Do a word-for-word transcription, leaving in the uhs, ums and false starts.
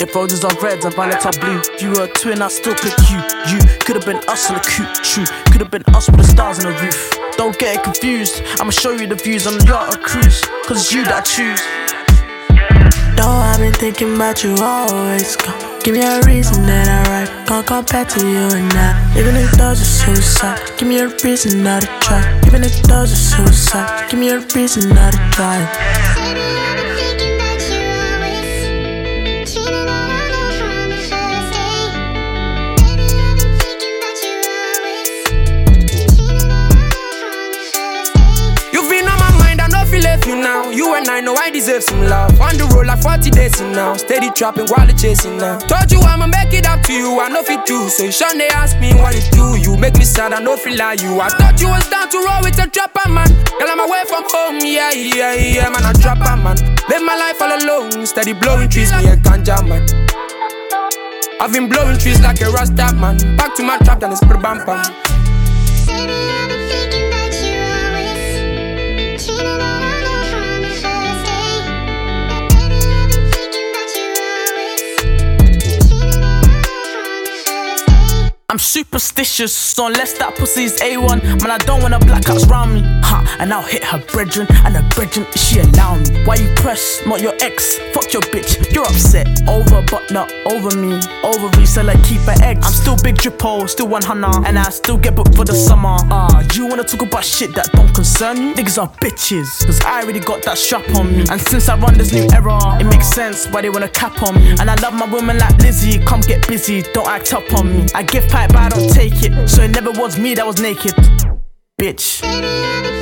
If roses are red and violets are blue, if you were a twin, I'd still pick you. You could've been us on the coupe, true. Could've been us with the stars on the roof. Don't get it confused, I'ma show you the views on the yacht or cruise, cause it's you that I choose. Though I've been thinking about you always. Come, give me a reason that I write. Can't compare to you and I. Even if those are suicide, give me a reason not to try. Even if those are suicide, give me a reason not to try. Left you now, you and I know I deserve some love. On the road like forty days in now, steady trapping while the chasing now. Told you I'ma make it up to you, I know fit too. So Sean they ask me what it do. You make me sad, I know feel like you. I thought you was down to roll with a trapper man. Girl I'm away from home, yeah, yeah, yeah, man a trapper man. Live my life all alone, steady blowing trees, me a ganja man. I've been blowing trees like a Rasta man. Back to my trap, then it's pretty bam bam. I'm superstitious, so unless that pussy's A one, man, I don't want her blackouts round me. Ha, and I'll hit her brethren, and her brethren, if she allow me. Why you press, not your ex? Fuck your bitch, you're upset. Over, but not over me. Over me, so like keep her eggs. I'm still big drippo, still one hundred, and I still get booked for the summer. Ah, uh, you wanna talk about shit that don't concern you? Niggas are bitches, cause I already got that strap on me. And since I run this new era, it makes sense why they wanna cap on me. And I love my women like Lizzie, come get busy, don't act up on me. I give pipe, but I don't take it, so it never was me that was naked. Bitch.